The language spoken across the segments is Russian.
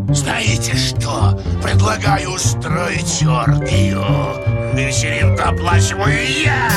Знаете что? Предлагаю устроить оргию. Вечеринку оплачиваю я.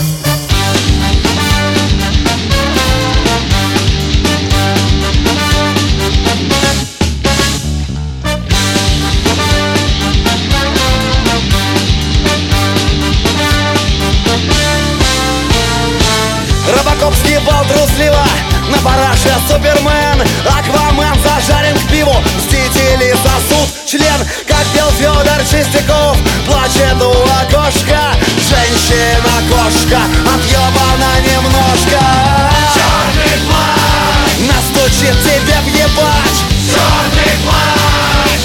Робокоп съебал трусливо, на параше Супермен. Аквамен зажарен к пиву, мстители сосут член. Как пел Федор Чистяков, плачет у окошка женщина-кошка, отъебана немножко. Черный плащ! Настучит тебе въебать. Черный плащ!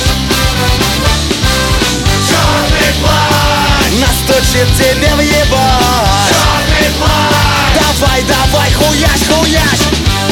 Черный плащ! Настучит тебе въебать. Черный плащ! Давай, давай, хуясь, хуясь.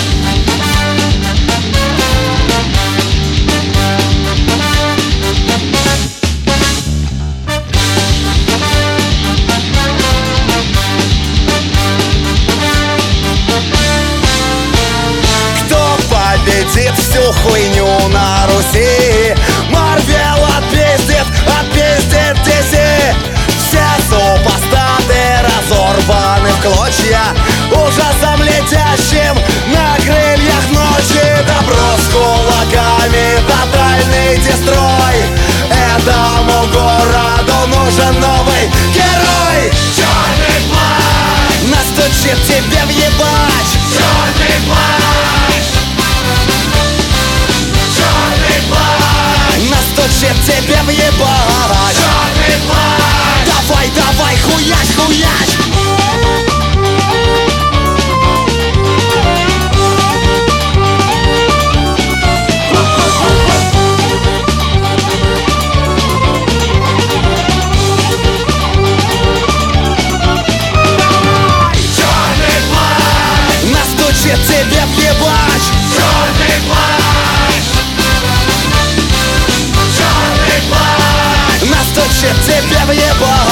Кто победит всю хуйню на Руси? Марвел отпиздит DC. Все супостаты разорваны в клочья ужасом летящим на крыльях ночи. Добро с кулаками, тотальный дестрой. Этому городу нужен новый герой. Черный плащ! Настучит тебе въебать. Черный плащ! Черный плащ! Настучит тебе въебать. Черный плащ! Давай, давай, хуясь, хуясь. Настучит тебе въебать. Черный плащ! Черный плащ! Настучит тебе въебать.